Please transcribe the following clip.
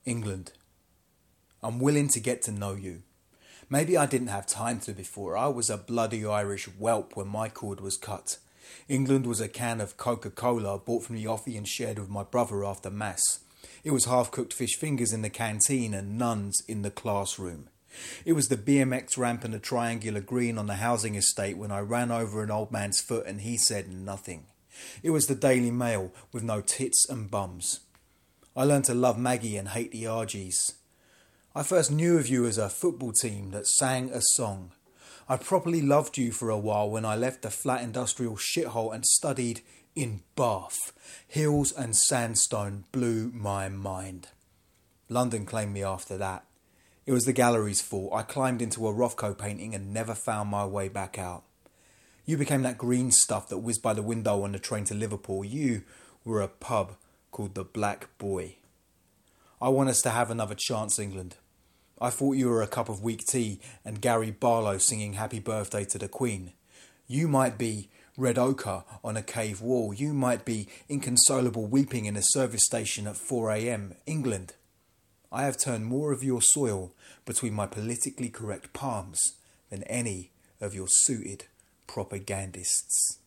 England. I'm willing to get to know you. Maybe I didn't have time to before. I was a bloody Irish whelp when my cord was cut. England was a can of Coca-Cola bought from the offie and shared with my brother after mass. It was half-cooked fish fingers in the canteen and nuns in the classroom. It was the BMX ramp and the triangular green on the housing estate when I ran over an old man's foot and he said nothing. It was the Daily Mail with no tits and bums. I learned to love Maggie and hate the RGs. I first knew of you as a football team that sang a song. I properly loved you for a while when I left the flat industrial shithole and studied in Bath. Hills and sandstone blew my mind. London claimed me after that. It was the gallery's fault. I climbed into a Rothko painting and never found my way back out. You became that green stuff that whizzed by the window on the train to Liverpool. You were a pub called the Black Boy. I want us to have another chance, England. I thought you were a cup of weak tea and Gary Barlow singing Happy Birthday to the Queen. You might be red ochre on a cave wall. You might be inconsolable weeping in a service station at 4 a.m. England. I have turned more of your soil between my politically correct palms than any of your suited propagandists.